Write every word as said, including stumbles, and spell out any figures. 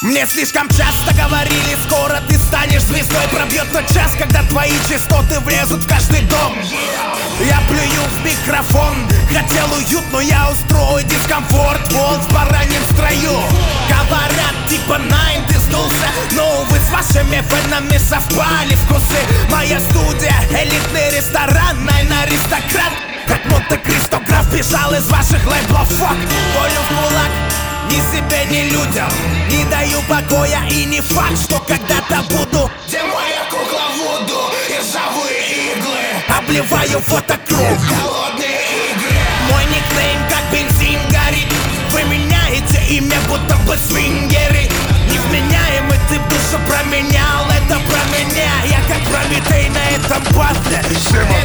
Мне слишком часто говорили, скоро ты станешь звездой. Пробьет тот час, когда твои частоты влезут в каждый дом. Я плюю в микрофон, хотел уют, но я устрою дискомфорт. Волк в бараньем строю. Говорят, типа Найн, ты сдулся, но, увы, с вашими фенами совпали вкусы. Моя студия, элитный ресторан, Найн аристократ. Как Монте-Кристо граф бежал из ваших лейблов. Фак, волю в кулак, ни себе, ни людям не даю покоя, и не факт, что когда-то буду. Где моя кукла Вуду и ржавые иглы? Обливаю фотокруг. Голодные игры. Мой никнейм как бензин горит. Вы меняете имя, будто бы свингеры. Невменяемый ты душу променял, это про меня. Я как Прометей на этом батле. Все